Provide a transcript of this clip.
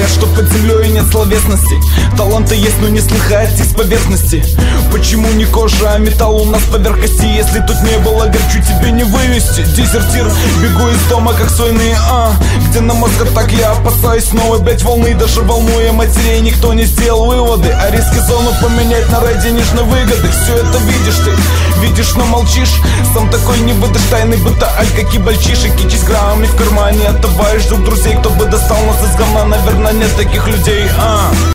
говорят, что под землей нет словесности. Таланты есть, но не слыхать их с поверхности. Почему не кожа, а металл у нас поверх кости? Если тут не было, горчу тебе не вывести. Дезертир, бегу из дома, как сойный, где на мозг так я опасаюсь новой, блять, волны. Даже волнуя матерей, никто не сделал выводы. А риски зону поменять на ради нежной выгоды. Все это видишь ты, видишь, но молчишь. Сам такой не выдашь тайны быта, аль какие мальчишек. И 10 грамм в кармане, а товарищ, друг друзей. Кто бы достал нас из говна, наверное, нет таких людей,